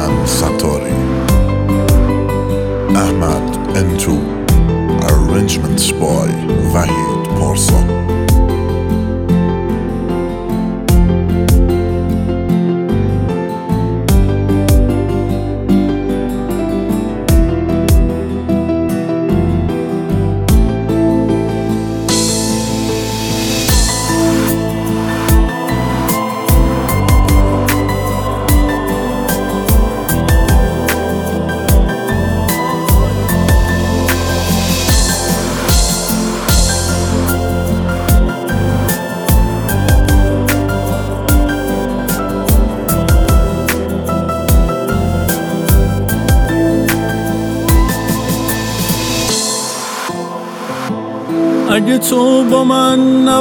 Hasan Sattori. Ahmad N2. Arrangements by Vahid Parsa. اگه تو با من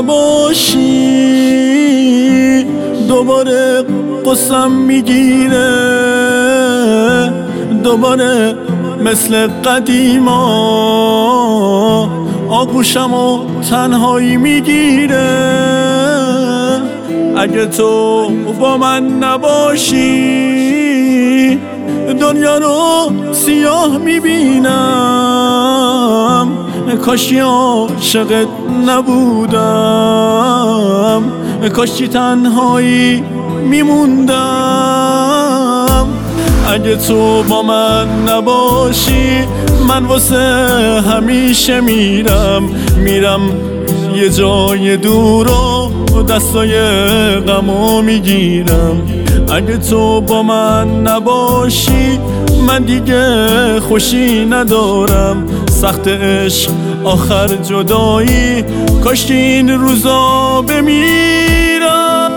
نباشی دوباره قصم میگیره، دوباره مثل قدیما آغوشم و تنهایی میگیره. اگه تو با من نباشی دنیا رو سیاه میبینم، کاشی عاشقت نبودم، کاشی تنهایی میموندم. اگه تو با من نباشی من واسه همیشه میرم یه جای دور و دستای غمو میگیرم. اگه تو با من نباشی من دیگه خوشی ندارم، سخت عشق آخر جدایی، کاش این روزا بمیرم.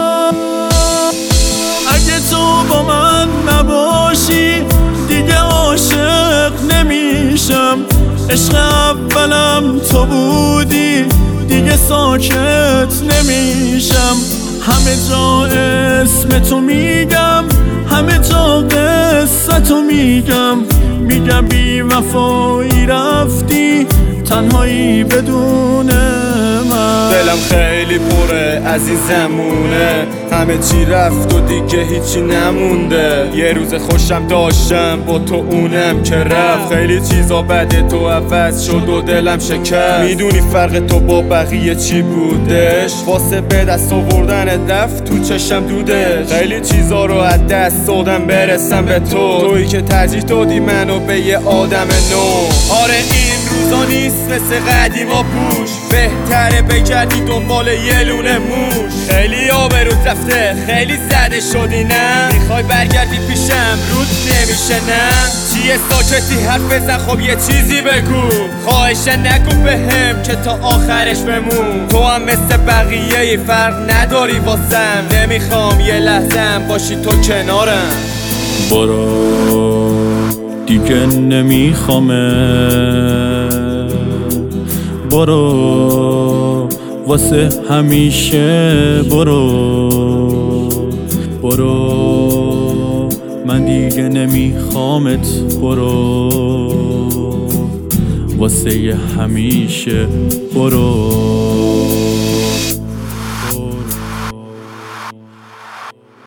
اگه تو با من نباشی دیگه عاشق نمیشم، عشق اولم تو بودی دیگه ساکت نمیشم. همه جا اسم تو میگم، همه جا قصه تو میگم بی وفایی رفتی تنهایی بدون من. دلم خیلی پره از این زمونه، همه چی رفت و دیگه هیچی نمونده. یه روز خوشم داشتم با تو اونم که رفت، خیلی چیزا بده تو عوض شد و دلم شکست. میدونی فرق تو با بقیه چی بودش؟ واسه به دست آوردن دفت تو چشم دودش. خیلی چیزا رو از دست دادم برسم به تو، تویی که ترجیح دادی منو به یه آدم نو. آره این روزا نیست مثل قدیما پوش، بهتره بگردی دنبال یه لونه موش. خیلی آبروت رفته خیلی زده شدی نه، میخوای برگردی پیشم رود نمیشه نه. چیه ساکتی حرف بزن خب یه چیزی بگو، خواهشه نگو بهم که تا آخرش بمون. تو هم مثل بقیه فرق نداری واسم، نمیخوام یه لحظم باشی تو کنارم. برو دیگه نمیخوامه، برو واسه همیشه برو من دیگه نمیخوامت، برو واسه همیشه برو.